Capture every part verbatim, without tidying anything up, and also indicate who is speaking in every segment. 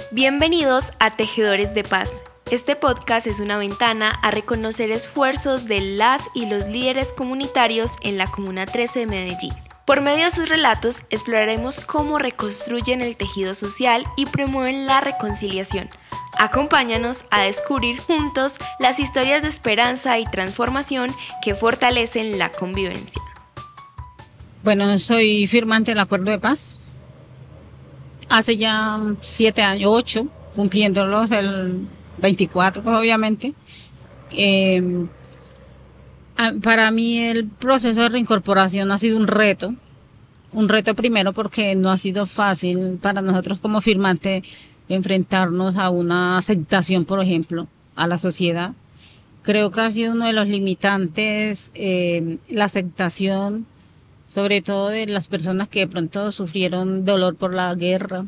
Speaker 1: Bienvenidos a Tejedores de Paz. Este podcast es una ventana a reconocer esfuerzos de las y los líderes comunitarios en la Comuna trece de Medellín. Por medio de sus relatos exploraremos cómo reconstruyen el tejido social y promueven la reconciliación. Acompáñanos a descubrir juntos las historias de esperanza y transformación que fortalecen la convivencia.
Speaker 2: Bueno, soy firmante del Acuerdo de Paz. Hace ya siete años, ocho, cumpliéndolos el veinticuatro, pues obviamente. Eh, para mí el proceso de reincorporación ha sido un reto. Un reto primero porque no ha sido fácil para nosotros como firmante enfrentarnos a una aceptación, por ejemplo, a la sociedad. Creo que ha sido uno de los limitantes eh, la aceptación, sobre todo de las personas que de pronto sufrieron dolor por la guerra,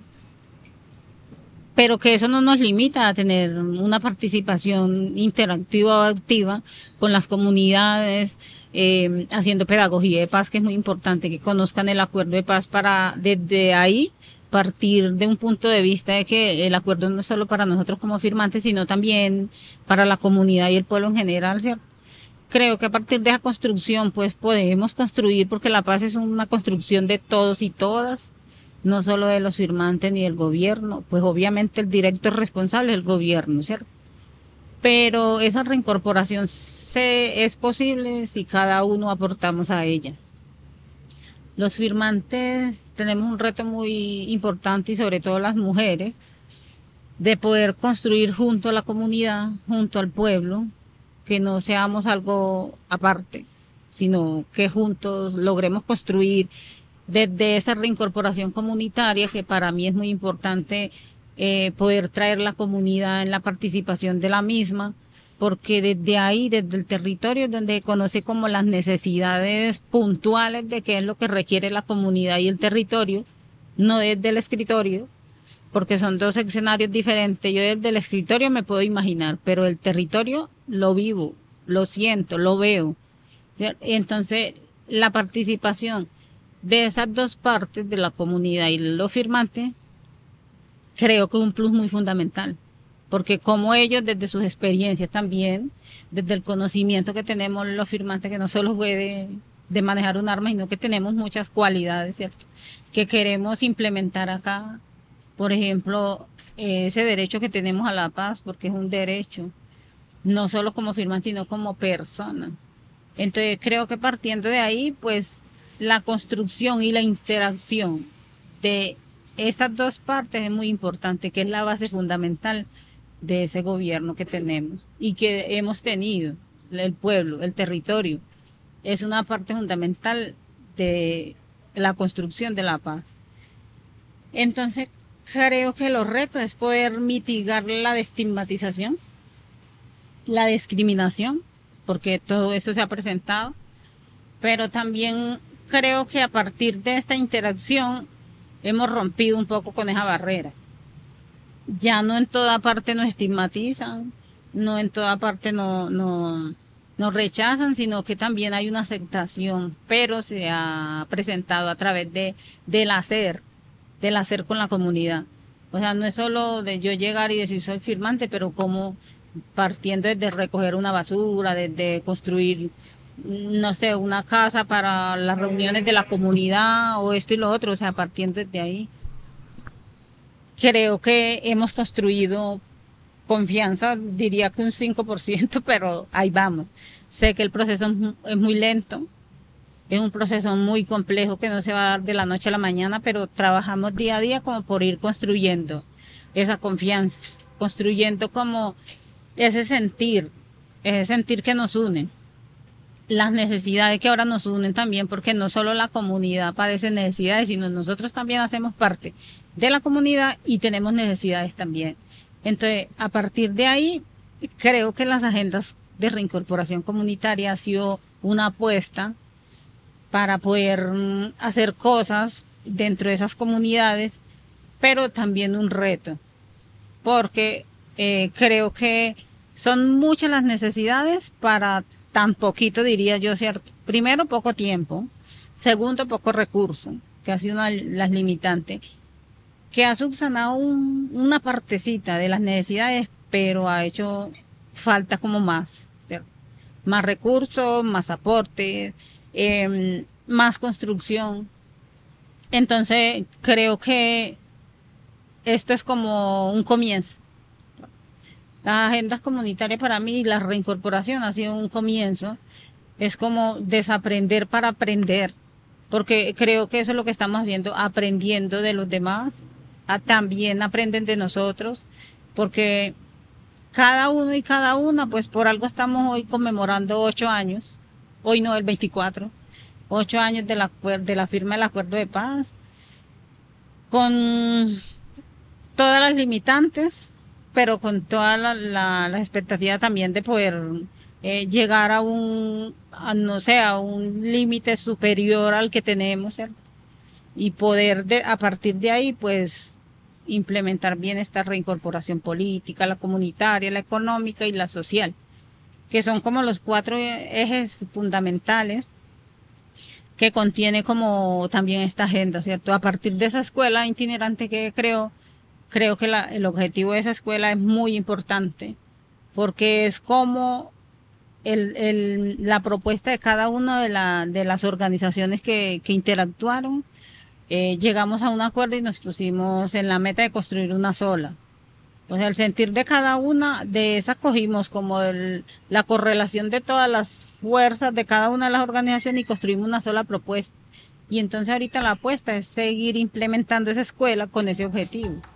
Speaker 2: pero que eso no nos limita a tener una participación interactiva o activa con las comunidades, eh, haciendo pedagogía de paz, que es muy importante que conozcan el Acuerdo de Paz para desde ahí partir de un punto de vista de que el acuerdo no es solo para nosotros como firmantes, sino también para la comunidad y el pueblo en general, ¿cierto? Creo que a partir de esa construcción, pues podemos construir, porque la paz es una construcción de todos y todas, no solo de los firmantes ni del gobierno, pues obviamente el directo responsable es el gobierno, ¿cierto? Pero esa reincorporación se, es posible si cada uno aportamos a ella. Los firmantes tenemos un reto muy importante y sobre todo las mujeres, de poder construir junto a la comunidad, junto al pueblo, que no seamos algo aparte, sino que juntos logremos construir desde esa reincorporación comunitaria, que para mí es muy importante eh, poder traer la comunidad en la participación de la misma, porque desde ahí, desde el territorio, es donde conoce como las necesidades puntuales de qué es lo que requiere la comunidad y el territorio, no desde el escritorio, porque son dos escenarios diferentes. Yo desde el escritorio me puedo imaginar, pero el territorio lo vivo, lo siento, lo veo. Entonces, la participación de esas dos partes de la comunidad y los firmantes, creo que es un plus muy fundamental, porque como ellos desde sus experiencias también, desde el conocimiento que tenemos los firmantes, que no solo fue de, de manejar un arma, sino que tenemos muchas cualidades, ¿cierto?, que queremos implementar acá. Por ejemplo, ese derecho que tenemos a la paz, porque es un derecho, no solo como firmante, sino como persona. Entonces creo que partiendo de ahí, pues la construcción y la interacción de estas dos partes es muy importante, que es la base fundamental de ese gobierno que tenemos y que hemos tenido, el pueblo, el territorio. Es una parte fundamental de la construcción de la paz. Entonces, creo que los retos es poder mitigar la estigmatización, la discriminación, porque todo eso se ha presentado, pero también creo que a partir de esta interacción hemos rompido un poco con esa barrera. Ya no en toda parte nos estigmatizan, no en toda parte no, no, nos rechazan, sino que también hay una aceptación, pero se ha presentado a través de, del hacer, del hacer con la comunidad. O sea, no es solo de yo llegar y decir soy firmante, pero como partiendo desde recoger una basura, desde construir, no sé, una casa para las reuniones de la comunidad o esto y lo otro, o sea, partiendo desde ahí. Creo que hemos construido confianza, diría que un cinco por ciento, pero ahí vamos. Sé que el proceso es muy lento. Es un proceso muy complejo que no se va a dar de la noche a la mañana, pero trabajamos día a día como por ir construyendo esa confianza, construyendo como ese sentir, ese sentir que nos une, las necesidades que ahora nos unen también, porque no solo la comunidad padece necesidades, sino nosotros también hacemos parte de la comunidad y tenemos necesidades también. Entonces, a partir de ahí, creo que las agendas de reincorporación comunitaria ha sido una apuesta para poder hacer cosas dentro de esas comunidades, pero también un reto, porque eh, creo que son muchas las necesidades para tan poquito, diría yo, ¿cierto? Primero, poco tiempo. Segundo, poco recurso, que ha sido una de las limitantes. que ha subsanado un, una partecita de las necesidades, pero ha hecho falta como más, ¿cierto? Más recursos, más aportes, eh, más construcción. Entonces, creo que esto es como un comienzo. Las agendas comunitarias para mí, la reincorporación ha sido un comienzo. Es como desaprender para aprender, porque creo que eso es lo que estamos haciendo, aprendiendo de los demás, a, también aprenden de nosotros, porque cada uno y cada una, pues por algo estamos hoy conmemorando ocho años, hoy no, el veinticuatro, ocho años de la, de la firma del acuerdo de paz, con todas las limitantes, pero con toda la, la, la expectativa también de poder eh, llegar a un, a, no sé, a un límite superior al que tenemos, ¿cierto? Y poder de, a partir de ahí, pues, implementar bien esta reincorporación política, la comunitaria, la económica y la social, que son como los cuatro ejes fundamentales que contiene como también esta agenda, ¿cierto? A partir de esa escuela itinerante que creo, creo que la, el objetivo de esa escuela es muy importante, porque es como el, el, la propuesta de cada una de, la, de las organizaciones que, que interactuaron, eh, llegamos a un acuerdo y nos pusimos en la meta de construir una sola. O sea, el sentir de cada una de esas cogimos como el, la correlación de todas las fuerzas de cada una de las organizaciones y construimos una sola propuesta. Y entonces ahorita la apuesta es seguir implementando esa escuela con ese objetivo.